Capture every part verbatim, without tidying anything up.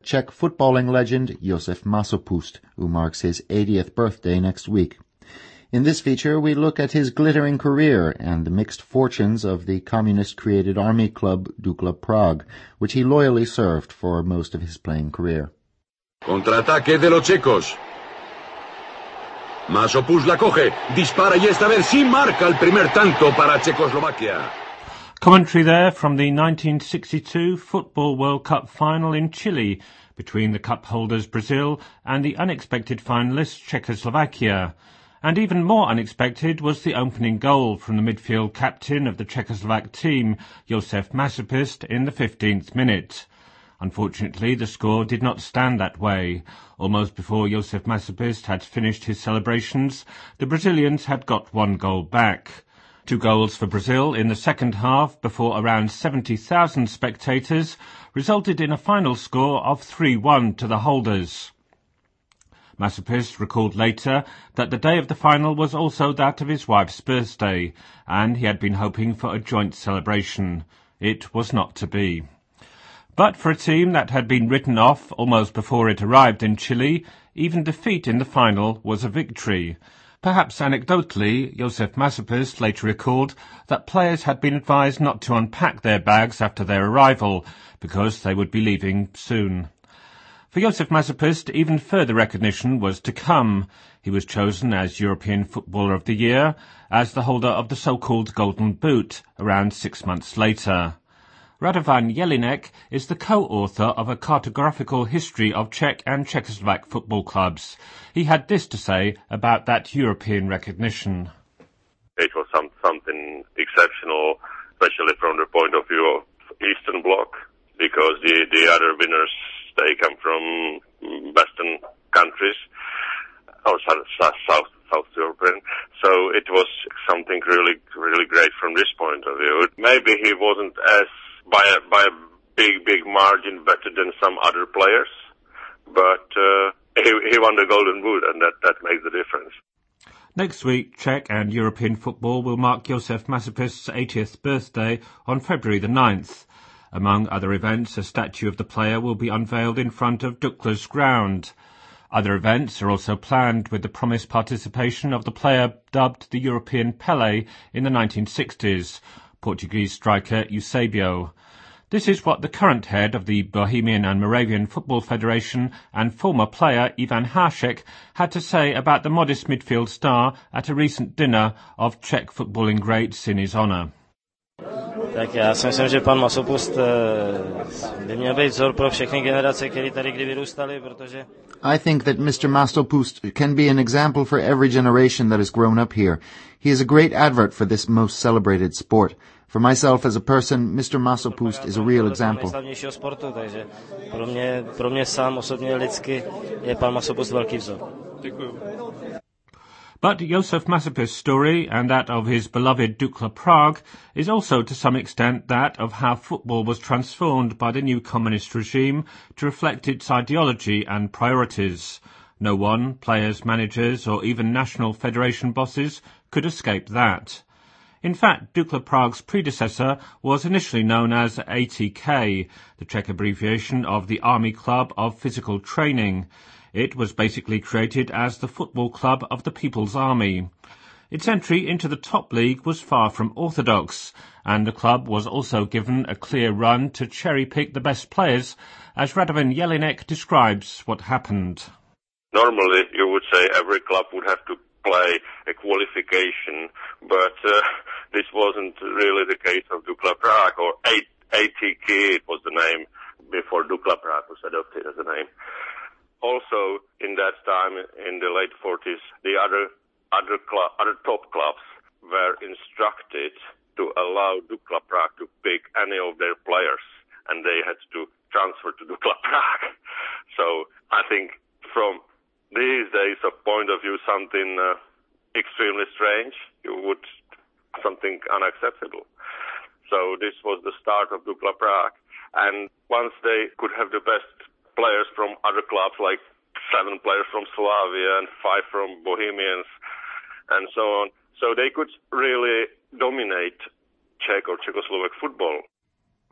Czech footballing legend Josef Masopust, who marks his eightieth birthday next week. In this feature, we look at his glittering career and the mixed fortunes of the communist-created army club Dukla Prague, which he loyally served for most of his playing career. Contraataque de los checos. Masopust la coge, dispara y esta vez sí marca el primer tanto para Czechoslovakia. Commentary there from the nineteen sixty-two Football World Cup final in Chile between the cup holders Brazil and the unexpected finalists Czechoslovakia. And even more unexpected was the opening goal from the midfield captain of the Czechoslovak team, Josef Masopust, in the fifteenth minute. Unfortunately, the score did not stand that way. Almost before Josef Masopust had finished his celebrations, the Brazilians had got one goal back. Two goals for Brazil in the second half before around seventy thousand spectators resulted in a final score of three one to the holders. Masopust recalled later that the day of the final was also that of his wife's birthday, and he had been hoping for a joint celebration. It was not to be. But for a team that had been written off almost before it arrived in Chile, even defeat in the final was a victory. Perhaps anecdotally, Josef Masopust later recalled that players had been advised not to unpack their bags after their arrival, because they would be leaving soon. For Josef Masopust, even further recognition was to come. He was chosen as European Footballer of the Year, as the holder of the so-called Golden Boot, around six months later. Radovan Jelinek is the co-author of a cartographical history of Czech and Czechoslovak football clubs. He had this to say about that European recognition. It was some, something exceptional, especially from the point of view of Eastern Bloc, because the, the other winners, they come from Western countries, or South, South, South European. So it was something really, really great from this point of view. Maybe he wasn't as, by a, by a big, big margin better than some other players, but uh, he, he won the Golden Boot, and that, that makes the difference. Next week, Czech and European football will mark Josef Masopust's eightieth birthday on February the ninth. Among other events, a statue of the player will be unveiled in front of Dukla's ground. Other events are also planned with the promised participation of the player dubbed the European Pelé in the nineteen sixties, Portuguese striker Eusebio. This is what the current head of the Bohemian and Moravian Football Federation and former player Ivan Hašek had to say about the modest midfield star at a recent dinner of Czech footballing greats in his honour. Tak já si myslím, že pan Masopust by měl být vzor pro všechny generace, které tady kdy vyrůstaly, protože I think that Mister Masopust can be an example for every generation that has grown up here. He is a great advert for this most celebrated sport. For myself as a person, Mister Masopust is a real example. nejslavnějšího sportu, takže pro mě, pro mě sám osobně lidsky je pan Masopust velký vzor. Děkuju. But Josef Masopust's story, and that of his beloved Dukla Prague, is also to some extent that of how football was transformed by the new communist regime to reflect its ideology and priorities. No one, players, managers, or even national federation bosses, could escape that. In fact, Dukla Prague's predecessor was initially known as A T K, the Czech abbreviation of the Army Club of Physical Training. It was basically created as the football club of the People's Army. Its entry into the top league was far from orthodox, and the club was also given a clear run to cherry-pick the best players, as Radovan Jelinek describes what happened. Normally, you would say every club would have to play a qualification, but uh, this wasn't really the case of Dukla Prague, or A T K, it was the name before Dukla Prague was adopted as a name. Also, in that time, in the late forties, the other other, club, other top clubs were instructed to allow Dukla Prague to pick any of their players, and they had to transfer to Dukla Prague. So I think from these days of point of view, something uh, extremely strange, you would something unacceptable. So this was the start of Dukla Prague, and once they could have the best players from other clubs, like seven players from Slavia and five from Bohemians and so on. So they could really dominate Czech or Czechoslovak football.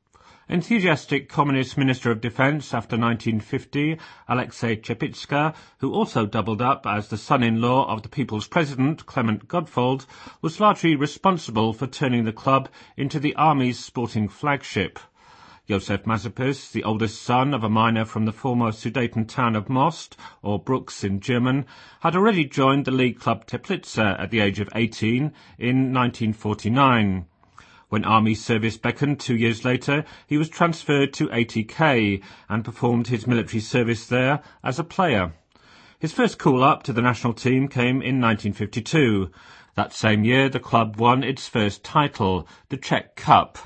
Enthusiastic Communist Minister of Defence after nineteen fifty, Alexei Chepitska, who also doubled up as the son-in-law of the People's President, Clement Godfold, was largely responsible for turning the club into the Army's sporting flagship. Josef Masopust, the oldest son of a miner from the former Sudeten town of Most, or Brooks in German, had already joined the league club Teplice at the age of eighteen in nineteen forty-nine. When army service beckoned two years later, he was transferred to A T K and performed his military service there as a player. His first call-up to the national team came in nineteen fifty-two. That same year, the club won its first title, the Czech Cup.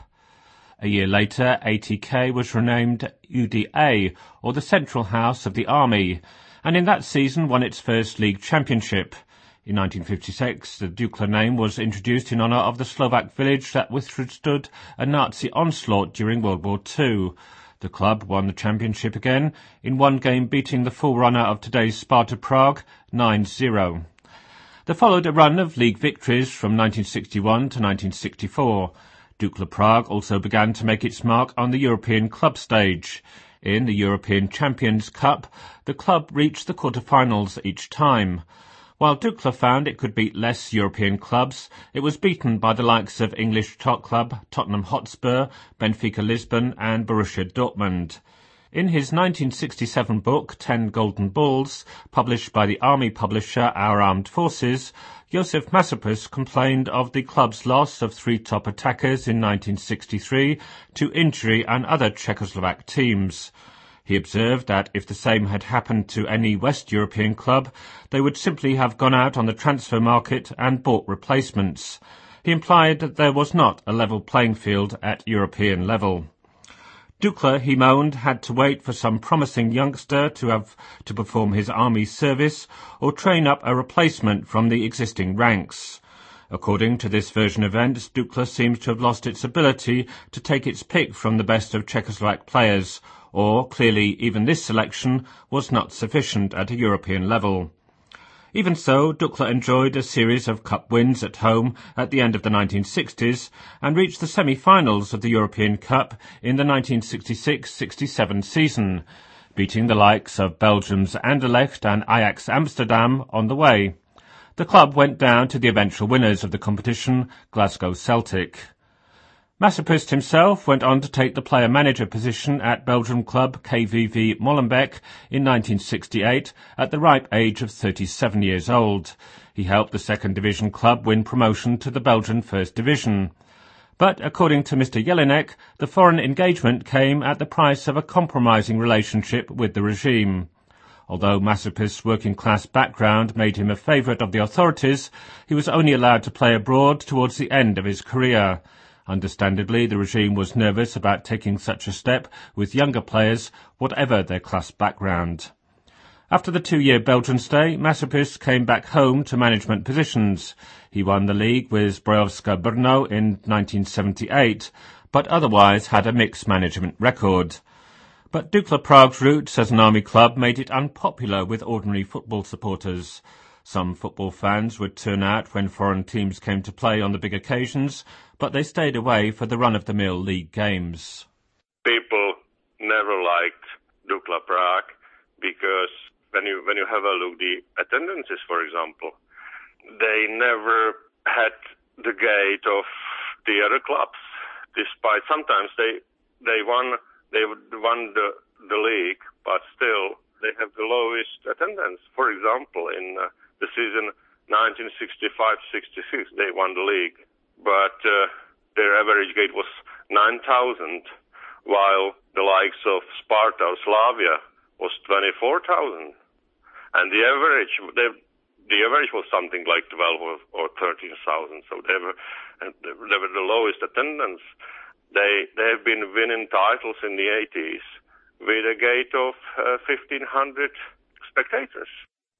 A year later, A T K was renamed U D A, or the Central House of the Army, and in that season won its first league championship. In nineteen fifty-six, the Dukla name was introduced in honour of the Slovak village that withstood a Nazi onslaught during World War Two. The club won the championship again, in one game beating the forerunner of today's Sparta Prague nine zero. There followed a run of league victories from nineteen sixty-one to nineteen sixty-four. Dukla Prague also began to make its mark on the European club stage. In the European Champions Cup, the club reached the quarter-finals each time. While Dukla found it could beat less European clubs, it was beaten by the likes of English top club Tottenham Hotspur, Benfica Lisbon and Borussia Dortmund. In his nineteen sixty-seven book, Ten Golden Balls, published by the army publisher Our Armed Forces, Josef Masopust complained of the club's loss of three top attackers in nineteen sixty-three to injury and other Czechoslovak teams. He observed that if the same had happened to any West European club, they would simply have gone out on the transfer market and bought replacements. He implied that there was not a level playing field at European level. Dukla, he moaned, had to wait for some promising youngster to have to perform his army service or train up a replacement from the existing ranks. According to this version of events, Dukla seems to have lost its ability to take its pick from the best of Czechoslovak players, or, clearly, even this selection was not sufficient at a European level. Even so, Dukla enjoyed a series of cup wins at home at the end of the nineteen sixties and reached the semi-finals of the European Cup in the nineteen sixty-six sixty-seven season, beating the likes of Belgium's Anderlecht and Ajax Amsterdam on the way. The club went down to the eventual winners of the competition, Glasgow Celtic. Masopust himself went on to take the player-manager position at Belgian club K V V Molenbeek in nineteen sixty-eight at the ripe age of thirty-seven years old. He helped the second division club win promotion to the Belgian First Division. But, according to Mister Jelinek, the foreign engagement came at the price of a compromising relationship with the regime. Although Masopust's working-class background made him a favourite of the authorities, he was only allowed to play abroad towards the end of his career. Understandably, the regime was nervous about taking such a step with younger players, whatever their class background. After the two-year Belgian stay, Masopust came back home to management positions. He won the league with Zbrojovska Brno in nineteen seventy-eight, but otherwise had a mixed management record. But Dukla Prague's roots as an army club made it unpopular with ordinary football supporters. Some football fans would turn out when foreign teams came to play on the big occasions, but they stayed away for the run-of-the-mill league games. People never liked Dukla Prague because when you when you have a look the attendances, for example, they never had the gate of the other clubs. Despite sometimes they they won they won the the league, but still they have the lowest attendance. For example, in uh, the season nineteen sixty-five sixty-six, they won the league, but uh, their average gate was nine thousand, while the likes of Sparta or Slavia was twenty-four thousand. And the average, they, the average was something like twelve or, or thirteen thousand, so they were, they were the lowest attendance. They, they have been winning titles in the eighties with a gate of uh, fifteen hundred spectators.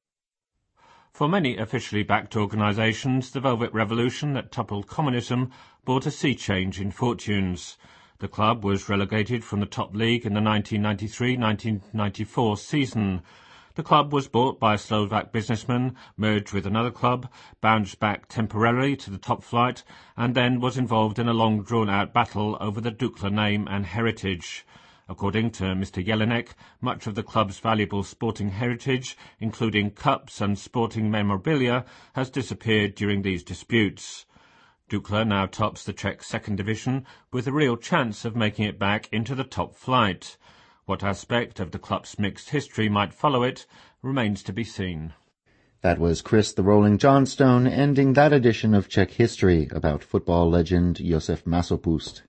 For many officially backed organisations, the Velvet Revolution that toppled communism brought a sea change in fortunes. The club was relegated from the top league in the nineteen ninety-three nineteen ninety-four season. The club was bought by a Slovak businessman, merged with another club, bounced back temporarily to the top flight, and then was involved in a long drawn-out battle over the Dukla name and heritage. According to Mister Jelinek, much of the club's valuable sporting heritage, including cups and sporting memorabilia, has disappeared during these disputes. Dukla now tops the Czech second division, with a real chance of making it back into the top flight. What aspect of the club's mixed history might follow it remains to be seen. That was Chris the Rolling Johnstone ending that edition of Czech History about football legend Josef Masopust.